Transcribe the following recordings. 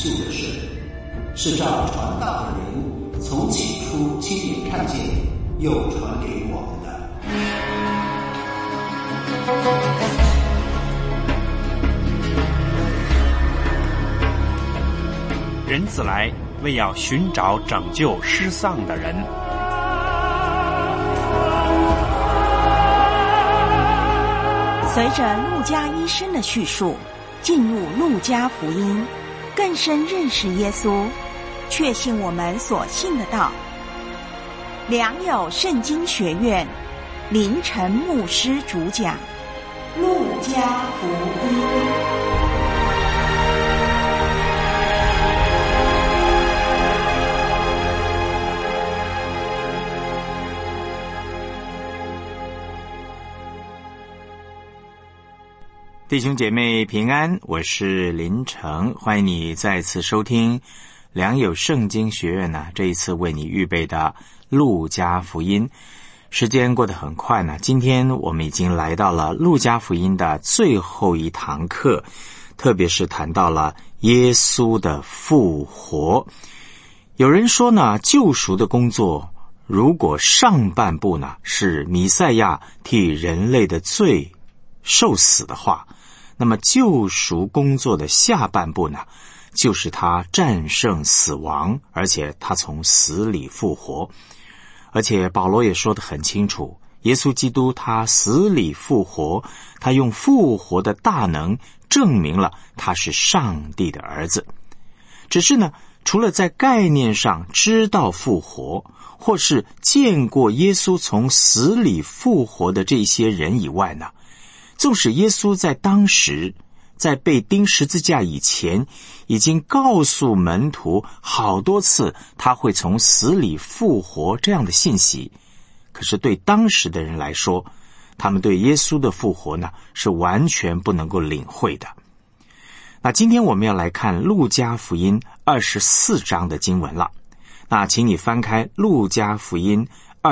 救的事，是照传道的人从起初亲眼看见，又传给我们的。 人子来，为要寻找拯救失丧的人。 随着路加医生的叙述，进入路加福音，更深认识耶稣，确信我们所信的道。良友圣经学院林晨牧师主讲路加福音。 弟兄姐妹平安，我是林成，欢迎你再次收听良友圣经学院这一次为你预备的路加福音。时间过得很快今天我们已经来到了路加福音的最后一堂课，特别是谈到了耶稣的复活。有人说救赎的工作如果上半部是弥赛亚替人类的罪受死的话，那么救赎工作的下半部就是他战胜死亡，而且他从死里复活。而且保罗也说得很清楚，耶稣基督他死里复活，他用复活的大能证明了他是上帝的儿子。只是除了在概念上知道复活，或是见过耶稣从死里复活的这些人以外纵使耶稣在当时在被钉十字架以前已经告诉门徒好多次他会从死里复活这样的信息，可是对当时的人来说，他们对耶稣的复活是完全不能够领会的。那今天我们要来看路加福音24章的经文了。那请你翻开路加福音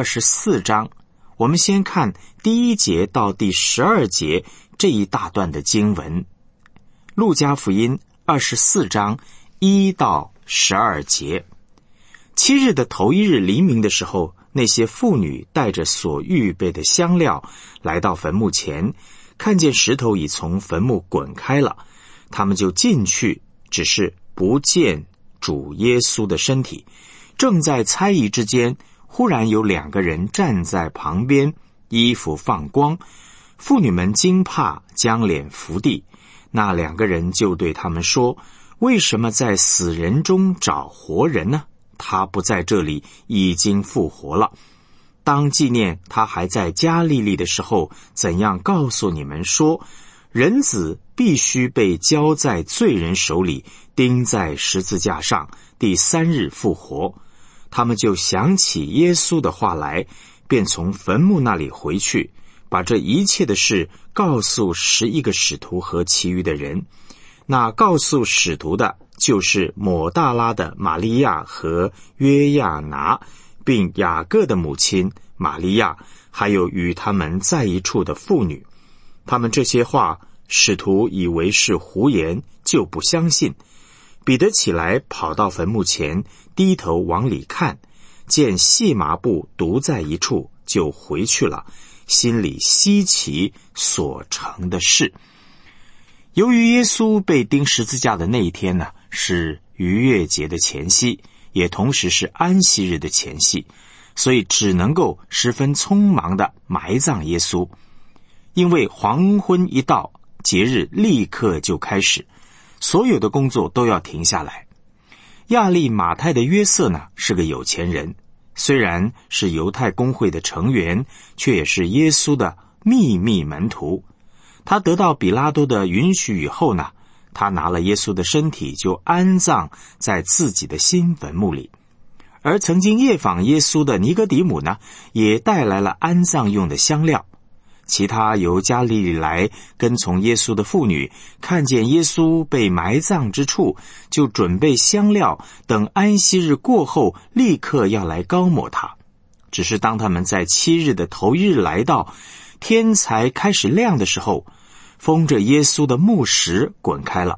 24章，我们先看第1节到第12节这一大段的经文。路加福音24章1到12节。7日的头1日黎明的时候，那些妇女带着所预备的香料来到坟墓前，看见石头已从坟墓滚开了，他们就进去，只是不见主耶稣的身体。正在猜疑之间，忽然有2个人站在旁边，衣服放光。妇女们惊怕，将脸伏地。那2个人就对他们说，为什么在死人中找活人呢？他不在这里，已经复活了。当纪念他还在加利利的时候，怎样告诉你们说，人子必须被交在罪人手里，钉在十字架上，第3日复活。他们就想起耶稣的话来，便从坟墓那里回去，把这一切的事告诉11个使徒和其余的人。那告诉使徒的就是抹大拉的玛利亚和约亚拿，并雅各的母亲玛利亚，还有与他们在一处的妇女。他们这些话使徒以为是胡言，就不相信。彼得起来跑到坟墓前，低头往里看，见细麻布独在一处，就回去了，心里稀奇所成的事。由于耶稣被钉十字架的那一天是逾越节的前夕，也同时是安息日的前夕，所以只能够十分匆忙地埋葬耶稣。因为黄昏一到，节日立刻就开始，所有的工作都要停下来。亚利马太的约瑟是个有钱人，虽然是犹太公会的成员，却也是耶稣的秘密门徒。他得到比拉多的允许以后他拿了耶稣的身体，就安葬在自己的新坟墓里。而曾经夜访耶稣的尼哥底母也带来了安葬用的香料。其他由加利利来跟从耶稣的妇女，看见耶稣被埋葬之处，就准备香料，等安息日过后立刻要来膏抹他。只是当他们在7日的头1日来到，天才开始亮的时候，封着耶稣的木石滚开了，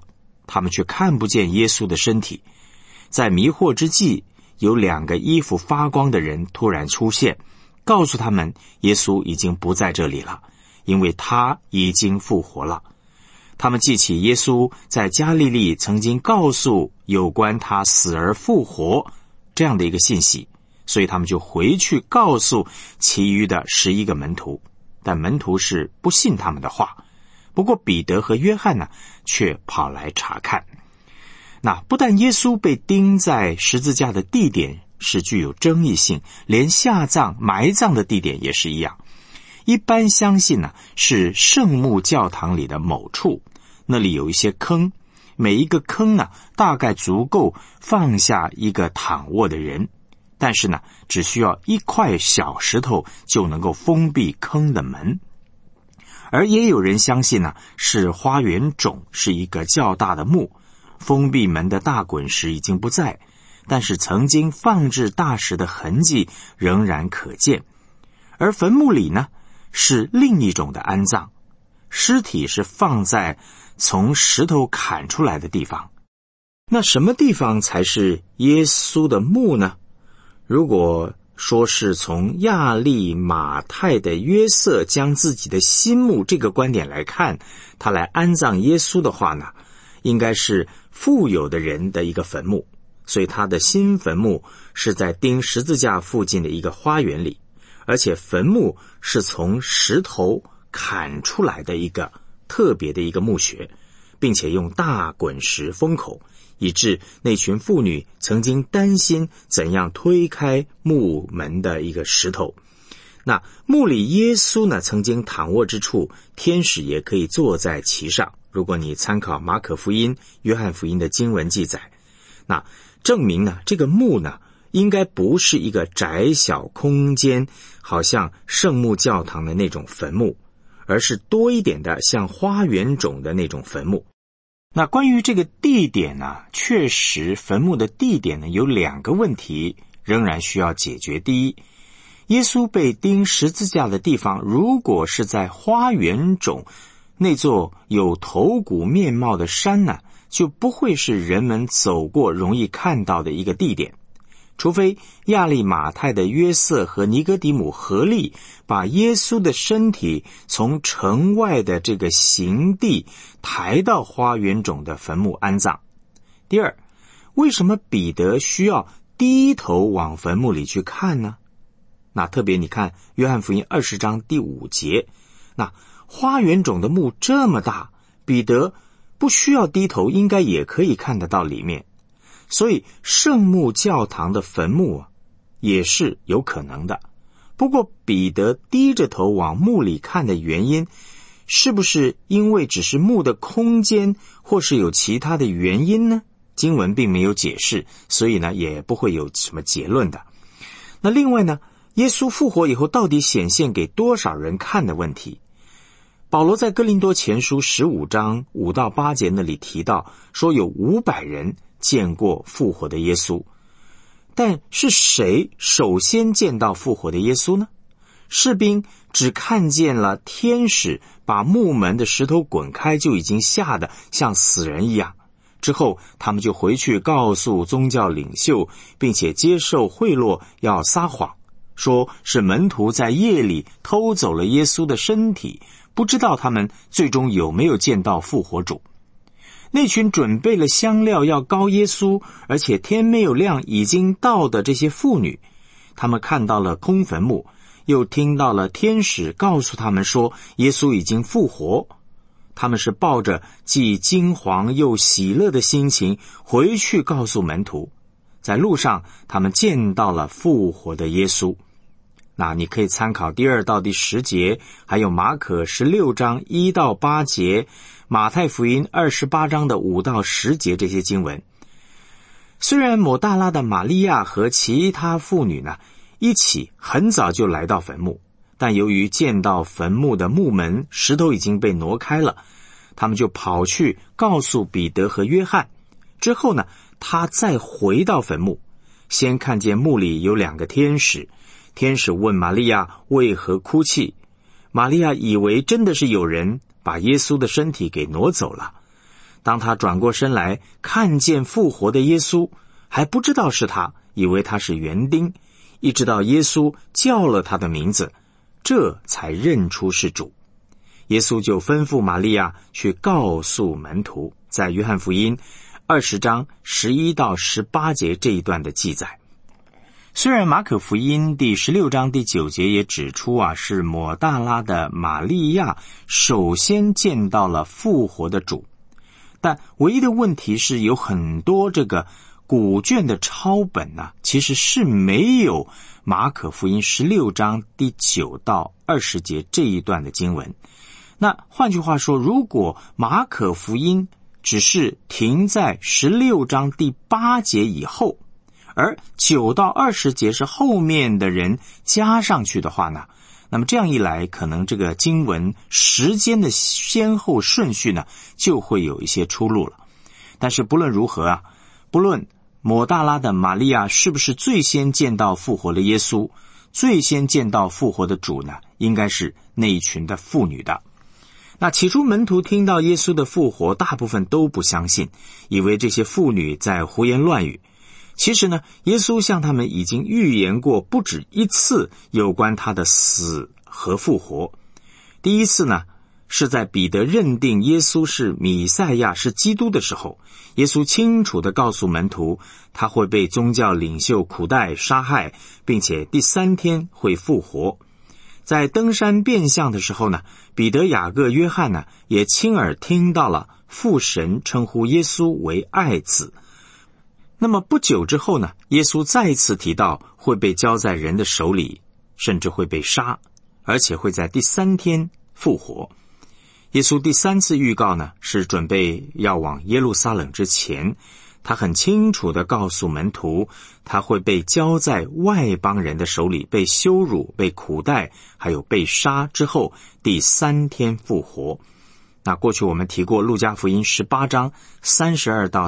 他们却看不见耶稣的身体。在迷惑之际，有2个衣服发光的人突然出现，告诉他们耶稣已经不在这里了，因为他已经复活了。他们记起耶稣在加利利曾经告诉有关他死而复活这样的一个信息，所以他们就回去告诉其余的11个门徒，但门徒是不信他们的话。不过彼得和约翰呢，却跑来查看。那不但耶稣被钉在十字架的地点是具有争议性，连下葬埋葬的地点也是一样。一般相信呢，是圣母教堂里的某处，那里有一些坑，每一个坑呢，大概足够放下一个躺卧的人，但是呢，只需要一块小石头就能够封闭坑的门。而也有人相信呢，是花园冢，是一个较大的墓，封闭门的大滚石已经不在，但是曾经放置大石的痕迹仍然可见。而坟墓里呢，是另一种的安葬，尸体是放在从石头砍出来的地方。那什么地方才是耶稣的墓呢？如果说是从亚利马太的约瑟将自己的新墓这个观点来看，他来安葬耶稣的话呢，应该是富有的人的一个坟墓，所以他的新坟墓是在钉十字架附近的一个花园里，而且坟墓是从石头砍出来的一个特别的一个墓穴，并且用大滚石封口，以致那群妇女曾经担心怎样推开墓门的一个石头。那墓里耶稣呢，曾经躺卧之处，天使也可以坐在其上。如果你参考马可福音、约翰福音的经文记载，那证明呢，这个墓呢，应该不是一个窄小空间，好像圣母教堂的那种坟墓，而是多一点的像花园冢的那种坟墓。那关于这个地点呢，确实坟墓的地点呢，有2个问题仍然需要解决。第一，耶稣被钉十字架的地方如果是在花园冢那座有头骨面貌的山呢，就不会是人们走过容易看到的一个地点，除非亚利马太的约瑟和尼哥底母合力把耶稣的身体从城外的这个行地抬到花园冢的坟墓安葬。第二，为什么彼得需要低头往坟墓里去看呢？那特别你看约翰福音20章第5节，那花园冢的墓这么大，彼得不需要低头，应该也可以看得到里面。所以圣母教堂的坟墓也是有可能的。不过彼得低着头往墓里看的原因，是不是因为只是墓的空间，或是有其他的原因呢？经文并没有解释，所以呢也不会有什么结论的。那另外呢，耶稣复活以后到底显现给多少人看的问题，保罗在哥林多前书15章5到8节那里提到，说有500人见过复活的耶稣。但是谁首先见到复活的耶稣呢？士兵只看见了天使把墓门的石头滚开，就已经吓得像死人一样。之后他们就回去告诉宗教领袖，并且接受贿赂，要撒谎，说是门徒在夜里偷走了耶稣的身体，不知道他们最终有没有见到复活主。那群准备了香料要膏耶稣，而且天没有亮已经到的这些妇女，他们看到了空坟墓，又听到了天使告诉他们说耶稣已经复活。他们是抱着既惊惶又喜乐的心情回去告诉门徒，在路上他们见到了复活的耶稣。那你可以参考第2到第10节，还有马可16章1到8节，马太福音28章的5到10节这些经文。虽然抹大拉的玛利亚和其他妇女呢一起很早就来到坟墓，但由于见到坟墓的墓门石头已经被挪开了，他们就跑去告诉彼得和约翰。之后呢，他再回到坟墓，先看见墓里有2个天使，天使问玛利亚为何哭泣。玛利亚以为真的是有人把耶稣的身体给挪走了。 当他转过身来看见复活的耶稣，还不知道是他，以为他是园丁，一直到耶稣叫了他的名字，这才认出是主。耶稣就吩咐玛利亚去告诉门徒，在约翰福音20章11到18节这一段的记载。虽然马可福音第16章第9节也指出是抹大拉的玛利亚首先见到了复活的主，但唯一的问题是有很多这个古卷的抄本其实是没有马可福音16章第9到20节这一段的经文。那换句话说，如果马可福音只是停在16章第8节以后，而9到20节是后面的人加上去的话呢，那么这样一来，可能这个经文时间的先后顺序呢就会有一些出入了。但是不论如何不论抹大拉的玛利亚是不是最先见到复活的耶稣，最先见到复活的主呢，应该是那一群的妇女的。那起初门徒听到耶稣的复活，大部分都不相信，以为这些妇女在胡言乱语。其实呢，耶稣向他们已经预言过不止一次有关他的死和复活。第一次呢，是在彼得认定耶稣是弥赛亚，是基督的时候，耶稣清楚地告诉门徒，他会被宗教领袖苦待杀害，并且第3天会复活。在登山变相的时候呢，彼得、雅各、约翰呢也亲耳听到了父神称呼耶稣为爱子。那么不久之后呢，耶稣再次提到会被交在人的手里，甚至会被杀，而且会在第3天复活。耶稣第3次预告呢，是准备要往耶路撒冷之前，他很清楚地告诉门徒，他会被交在外邦人的手里，被羞辱、被苦待，还有被杀之后，第3天复活。那过去我们提过路加福音18章32到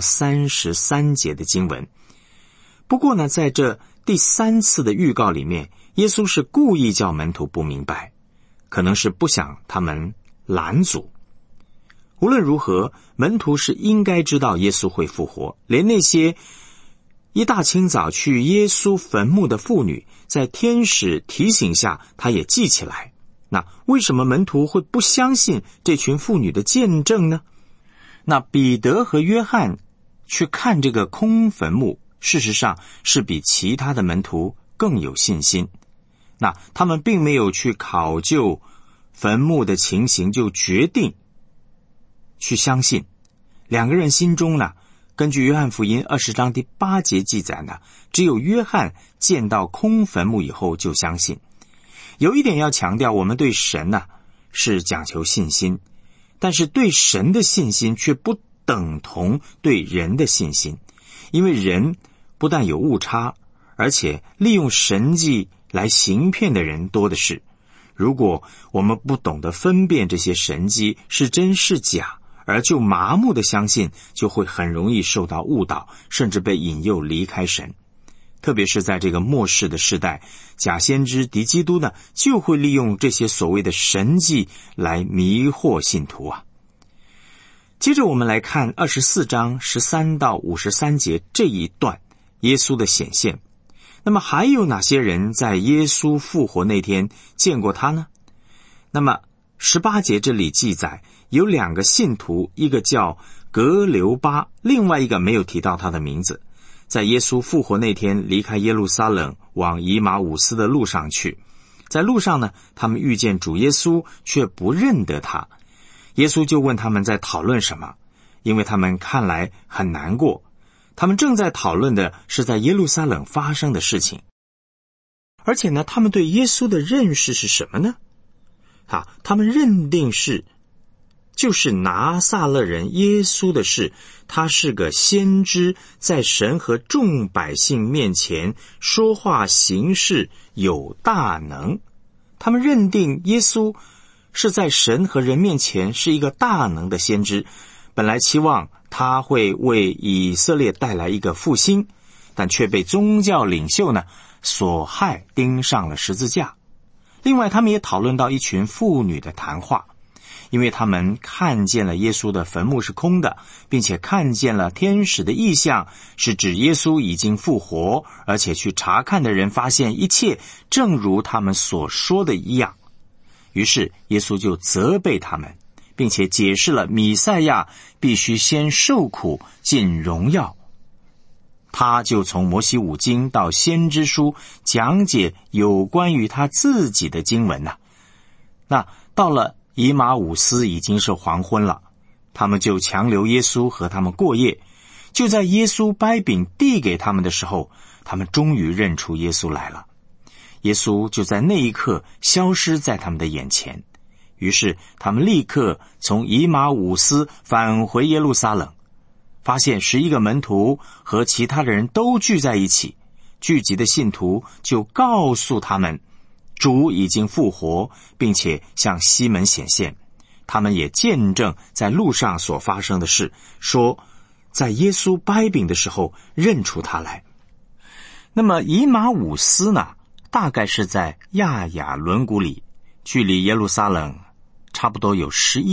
33节的经文。不过呢，在这第3次的预告里面，耶稣是故意叫门徒不明白，可能是不想他们拦阻。无论如何，门徒是应该知道耶稣会复活，连那些一大清早去耶稣坟墓的妇女，在天使提醒下，他也记起来。那为什么门徒会不相信这群妇女的见证呢？那彼得和约翰去看这个空坟墓，事实上是比其他的门徒更有信心。那他们并没有去考究坟墓的情形就决定去相信。两个人心中呢，根据约翰福音20章第8节记载呢，只有约翰见到空坟墓以后就相信。有一点要强调，我们对神呢是讲求信心，但是对神的信心却不等同对人的信心，因为人不但有误差，而且利用神迹来行骗的人多的是。如果我们不懂得分辨这些神迹是真是假，而就麻木的相信，就会很容易受到误导，甚至被引诱离开神。特别是在这个末世的时代，假先知敌基督呢，就会利用这些所谓的神迹来迷惑信徒啊。接着我们来看24章13到53节这一段耶稣的显现。那么还有哪些人在耶稣复活那天见过他呢？那么18节这里记载有2个信徒，一个叫格留巴，另外一个没有提到他的名字。在耶稣复活那天离开耶路撒冷往以马忤斯的路上去，在路上呢，他们遇见主耶稣却不认得他。耶稣就问他们在讨论什么，因为他们看来很难过，他们正在讨论的是在耶路撒冷发生的事情。而且呢，他们对耶稣的认识是什么呢？他们认定就是拿撒勒人耶稣的事，他是个先知，在神和众百姓面前说话行事有大能。他们认定耶稣是在神和人面前是一个大能的先知，本来期望他会为以色列带来一个复兴，但却被宗教领袖呢所害，钉上了十字架。另外他们也讨论到一群妇女的谈话。 因为他们看见了耶稣的坟墓是空的，并且看见了天使的异象，是指耶稣已经复活，而且去查看的人发现一切正如他们所说的一样。于是耶稣就责备他们，并且解释了弥赛亚必须先受苦进荣耀。他就从摩西五经到先知书讲解有关于他自己的经文呐。那到了以马忤斯已经是黄昏了，他们就强留耶稣和他们过夜。就在耶稣掰饼递给他们的时候，他们终于认出耶稣来了。耶稣就在那一刻消失在他们的眼前。于是他们立刻从以马忤斯返回耶路撒冷，发现11个门徒和其他的人都聚在一起。聚集的信徒就告诉他们，主已经复活，并且向西门显现。他们也见证在路上所发生的事，说在耶稣掰饼的时候认出他来。那么以马忤斯呢，大概是在亚雅伦谷里，距离耶路撒冷差不多有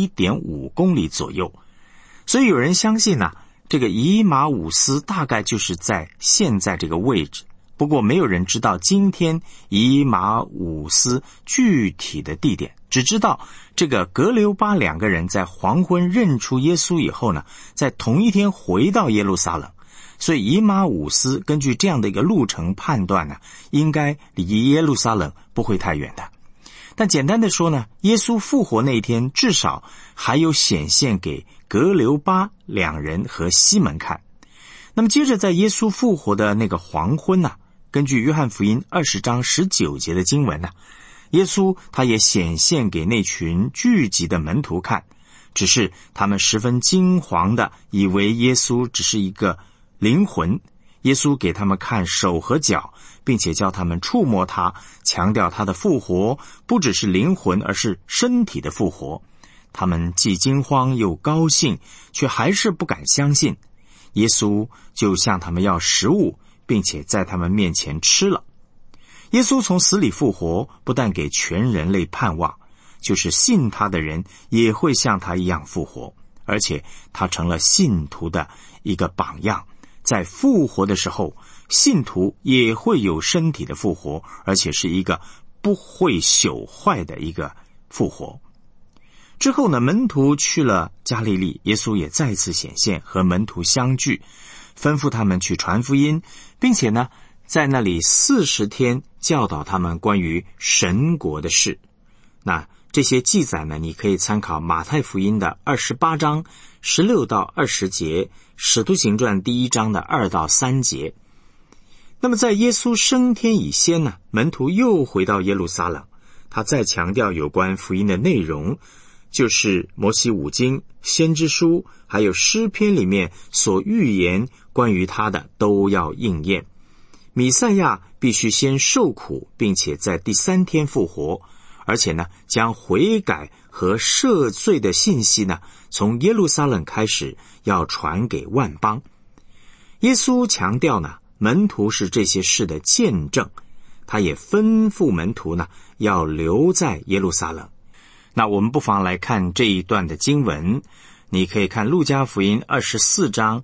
11.5 公里左右。所以有人相信呢，这个以马忤斯大概就是在现在这个位置。不过没有人知道今天以马忤斯具体的地点，只知道这个格留巴2个人在黄昏认出耶稣以后呢，在同一天回到耶路撒冷。所以以马忤斯根据这样的一个路程判断呢，应该离耶路撒冷不会太远的。但简单的说呢，耶稣复活那一天至少还有显现给格留巴2人和西门看。那么接着在耶稣复活的那个黄昏呢，根据约翰福音20章19节的经文呢，耶稣他也显现给那群聚集的门徒看，只是他们十分惊惶的以为耶稣只是一个灵魂。耶稣给他们看手和脚，并且叫他们触摸他，强调他的复活不只是灵魂，而是身体的复活。他们既惊慌又高兴，却还是不敢相信。耶稣就向他们要食物，并且在他们面前吃了。耶稣从死里复活，不但给全人类盼望，就是信他的人也会像他一样复活，而且他成了信徒的一个榜样。在复活的时候，信徒也会有身体的复活，而且是一个不会朽坏的一个复活。之后呢，门徒去了加利利，耶稣也再次显现，和门徒相聚，吩咐他们去传福音，并且呢，在那里40天教导他们关于神国的事。那这些记载呢，你可以参考马太福音的28章16到20节，使徒行传第1章的2到3节。那么在耶稣升天以先呢，门徒又回到耶路撒冷，他再强调有关福音的内容，就是摩西五经、先知书还有诗篇里面所预言关于他的都要应验。弥赛亚必须先受苦，并且在第3天复活，而且呢，将悔改和赦罪的信息呢，从耶路撒冷开始要传给万邦。耶稣强调呢，门徒是这些事的见证，他也吩咐门徒呢，要留在耶路撒冷。那我们不妨来看这一段的经文，你可以看路加福音24章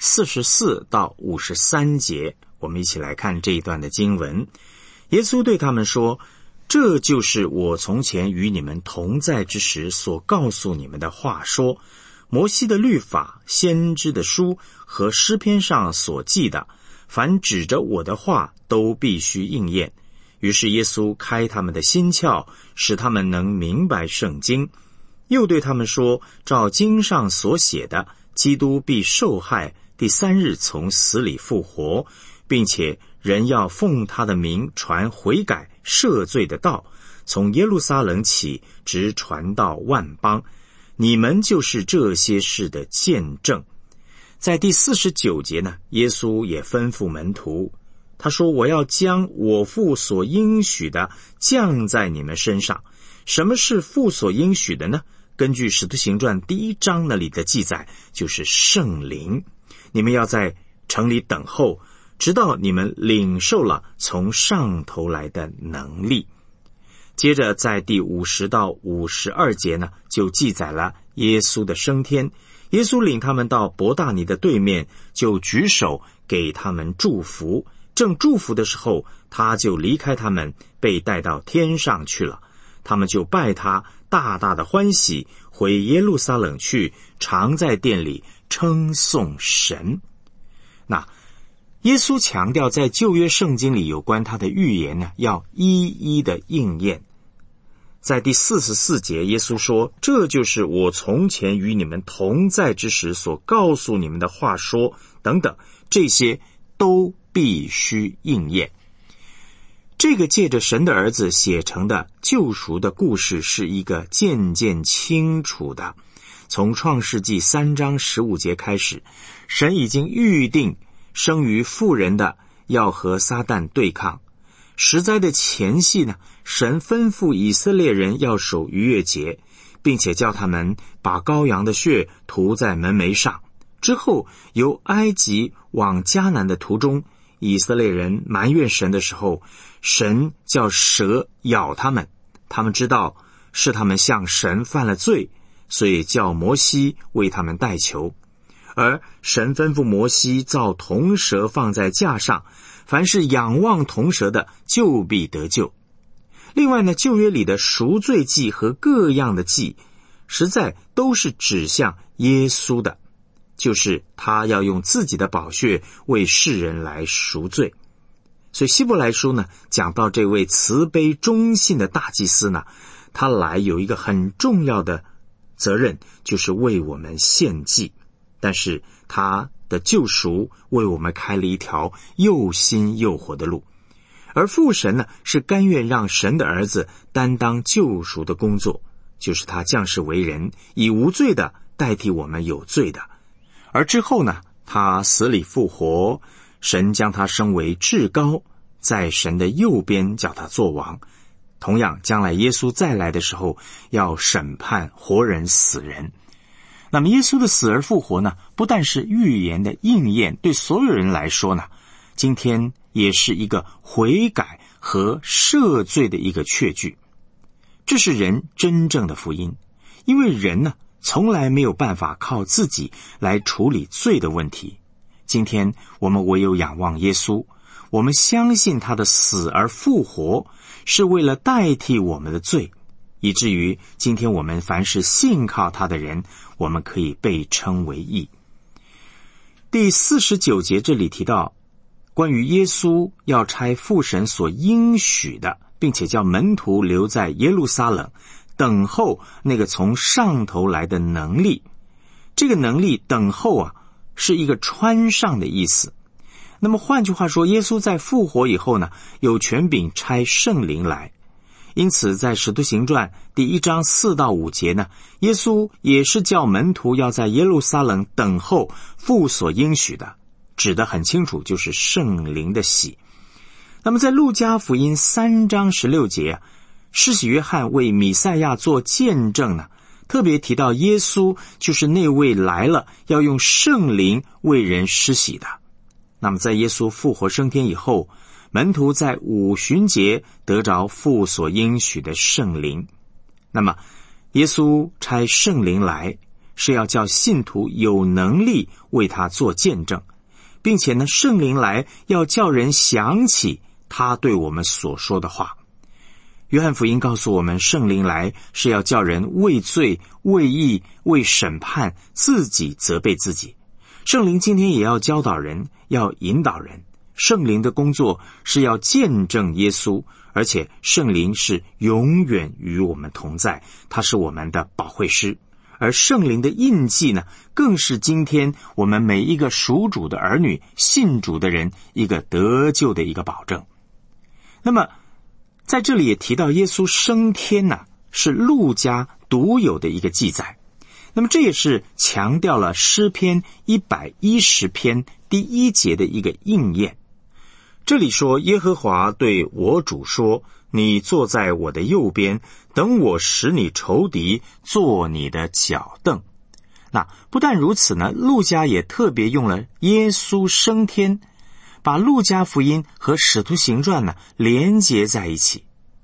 44到53节，我们一起来看这一段的经文。耶稣对他们说，这就是我从前与你们同在之时所告诉你们的话，说摩西的律法、先知的书和诗篇上所记的，凡指着我的话都必须应验。于是耶稣开他们的心窍，使他们能明白圣经，又对他们说，照经上所写的，基督必受害，第3日从死里复活，并且人要奉他的名传悔改赦罪的道，从耶路撒冷起，直传到万邦。你们就是这些事的见证。在第49节呢，耶稣也吩咐门徒，他说，我要将我父所应许的降在你们身上。什么是父所应许的呢？根据使徒行传第1章那里的记载，就是圣灵。你们要在城里等候，直到你们领受了从上头来的能力。 接着在第50到52节呢，就记载了耶稣的升天。耶稣领他们到伯大尼的对面，就举手给他们祝福。正祝福的时候，他就离开他们，被带到天上去了。他们就拜他，大大的欢喜，回耶路撒冷去，常在殿里称颂神。那耶稣强调在旧约圣经里有关他的预言呢，要一一的应验。在第44节，耶稣说，这就是我从前与你们同在之时所告诉你们的话说，等等，这些都必须应验。这个借着神的儿子写成的救赎的故事是一个渐渐清楚的。从创世纪3章15节开始，神已经预定生于妇人的要和撒旦对抗。十灾的前夕呢，神吩咐以色列人要守逾越节，并且叫他们把羔羊的血涂在门楣上。之后由埃及往迦南的途中，以色列人埋怨神的时候，神叫蛇咬他们，他们知道是他们向神犯了罪，所以叫摩西为他们代求。而神吩咐摩西造铜蛇放在架上，凡是仰望铜蛇的就必得救。另外呢，旧约里的赎罪祭和各样的祭，实在都是指向耶稣的，就是他要用自己的宝血为世人来赎罪。所以希伯来书呢，讲到这位慈悲忠信的大祭司呢，他来有一个很重要的责任，就是为我们献祭。但是他的救赎为我们开了一条又新又活的路。而父神呢，是甘愿让神的儿子担当救赎的工作，就是他降世为人，以无罪的代替我们有罪的。而之后呢，他死里复活，神将他升为至高，在神的右边叫他做王。同样，将来耶稣再来的时候，要审判活人死人。那么耶稣的死而复活呢，不但是预言的应验，对所有人来说呢，今天也是一个悔改和赦罪的一个确据。这是人真正的福音，因为人呢，从来没有办法靠自己来处理罪的问题。今天我们唯有仰望耶稣，我们相信他的死而复活是为了代替我们的罪，以至于今天我们凡是信靠他的人，我们可以被称为义。第49节这里提到关于耶稣要差父神所应许的，并且叫门徒留在耶路撒冷等候那个从上头来的能力。这个能力等候啊，是一个穿上的意思。那么换句话说，耶稣在复活以后呢，有权柄差圣灵来。因此在使徒行传第1章4到5节呢，耶稣也是叫门徒要在耶路撒冷等候父所应许的，指得很清楚，就是圣灵的洗。那么在路加福音3章16节啊，施洗约翰为弥赛亚做见证呢，特别提到耶稣就是那位来了要用圣灵为人施洗的。那么在耶稣复活升天以后，门徒在五旬节得着父所应许的圣灵。那么耶稣差圣灵来，是要叫信徒有能力为他做见证，并且呢，圣灵来要叫人想起他对我们所说的话。约翰福音告诉我们，圣灵来是要叫人为罪、为义、为审判，自己责备自己。圣灵今天也要教导人，要引导人。圣灵的工作是要见证耶稣，而且圣灵是永远与我们同在，他是我们的保惠师。而圣灵的印记呢，更是今天我们每一个属主的儿女、信主的人一个得救的一个保证。那么在这里也提到耶稣升天呢，是路加独有的一个记载。那么这也是强调了诗篇110篇第1节的一个应验。这里说，耶和华对我主说，你坐在我的右边，等我使你仇敌做你的脚凳。那不但如此呢，路加也特别用了耶稣升天，把路加福音和使徒行传呢连结在一起。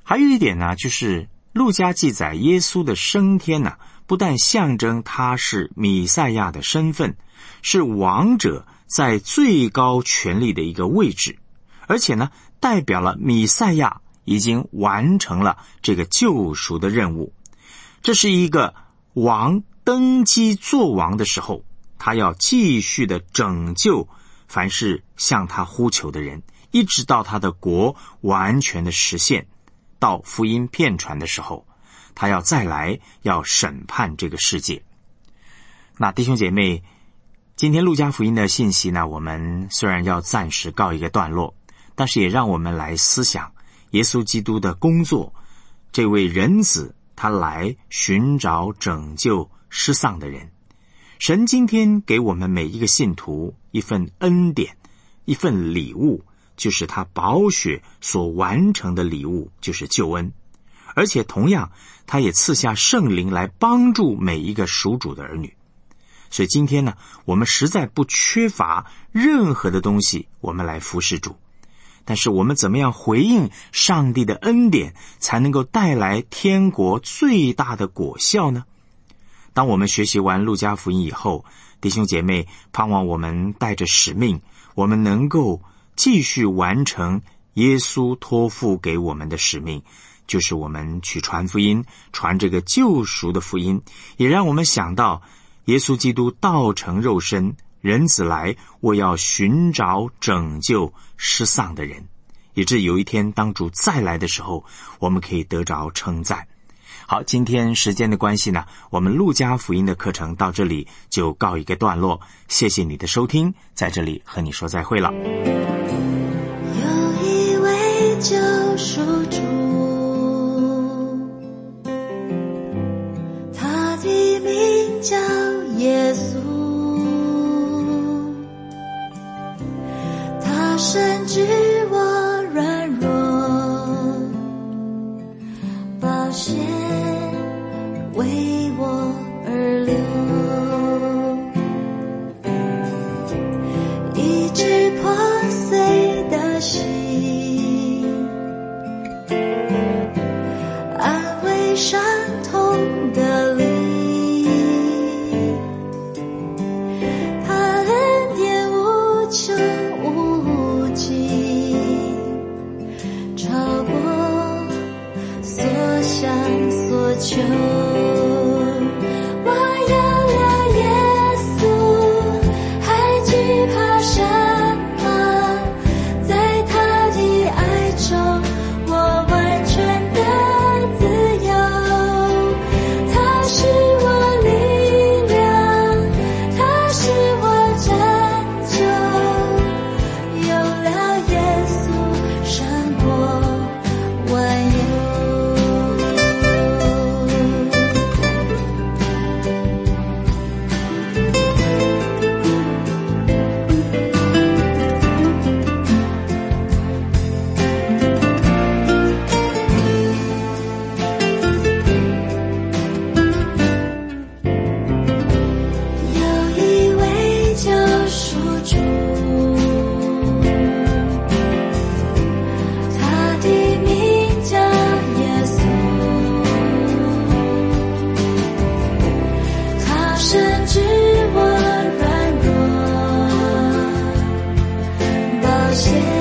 还有一点呢，就是路加记载耶稣的升天呢，不但象征他是弥赛亚的身份，是王者在最高权力的一个位置，而且呢，代表了弥赛亚已经完成了这个救赎的任务。这是一个王登基做王的时候，他要继续的拯救凡是向他呼求的人，一直到他的国完全的实现，到福音遍传的时候，他要再来，要审判这个世界。那弟兄姐妹，今天路加福音的信息呢，我们虽然要暂时告一个段落，但是也让我们来思想耶稣基督的工作。这位人子，他来寻找拯救失丧的人。神今天给我们每一个信徒一份恩典，一份礼物，就是他宝血所完成的礼物，就是救恩。而且同样，他也赐下圣灵来帮助每一个属主的儿女。所以今天呢，我们实在不缺乏任何的东西，我们来服侍主。但是我们怎么样回应上帝的恩典，才能够带来天国最大的果效呢？当我们学习完路加福音以后，弟兄姐妹，盼望我们带着使命，我们能够继续完成耶稣托付给我们的使命，就是我们去传福音，传这个救赎的福音，也让我们想到耶稣基督道成肉身，人子来，我要寻找拯救失丧的人，以致有一天当主再来的时候，我们可以得着称赞。好，今天时间的关系呢，我们路加福音的课程到这里就告一个段落。谢谢你的收听，在这里和你说再会了。 有一位救赎主，他的名叫耶稣，他深知我软弱，宝血为我而流，医治破碎的心，安慰伤痛的灵，他恩典无穷无尽，超过所想所求。我有了耶稣，还惧怕什么？在他的爱中，我完全的自由。他是我力量，他是我拯救。有了耶稣，胜过万有。有一位救赎主，他的名叫耶稣，他深知我软弱，宝血